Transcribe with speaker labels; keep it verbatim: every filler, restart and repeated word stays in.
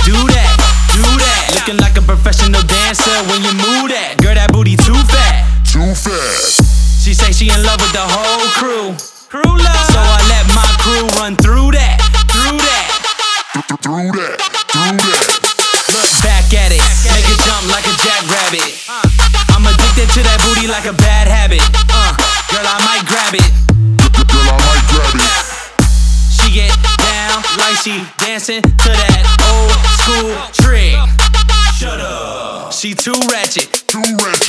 Speaker 1: do that, do that. Looking like a professional dancer when you move that. Girl, that booty too fat,
Speaker 2: Too fast.
Speaker 1: she say she in love with the whole crew. Crew love. So I let my crew run through that, through that.
Speaker 2: Through that, through that.
Speaker 1: Look back at it, make it jump like a jackrabbit. I'm addicted to that booty like a bad habit. Uh, girl, I might grab it.
Speaker 2: Girl, I might grab it.
Speaker 1: She get down like she dancing to that old school trick. Shut up. She too ratchet.
Speaker 2: Too ratchet.